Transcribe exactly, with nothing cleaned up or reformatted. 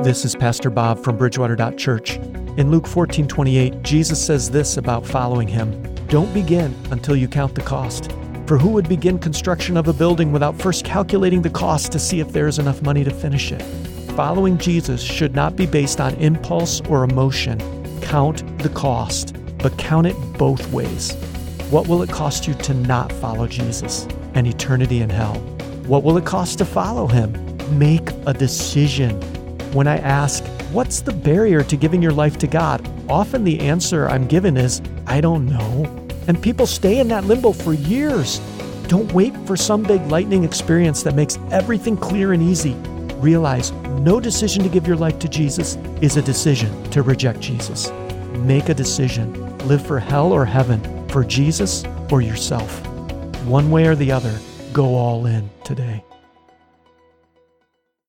This is Pastor Bob from Bridgewater Church. In Luke fourteen twenty-eight, Jesus says this about following him: "Don't begin until you count the cost. For who would begin construction of a building without first calculating the cost to see if there is enough money to finish it?" Following Jesus should not be based on impulse or emotion. Count the cost, but count it both ways. What will it cost you to not follow Jesus? An eternity in hell. What will it cost to follow him? Make a decision. When I ask, what's the barrier to giving your life to God? Often the answer I'm given is, I don't know. And people stay in that limbo for years. Don't wait for some big lightning experience that makes everything clear and easy. Realize no decision to give your life to Jesus is a decision to reject Jesus. Make a decision. Live for hell or heaven, for Jesus or yourself. One way or the other, go all in today.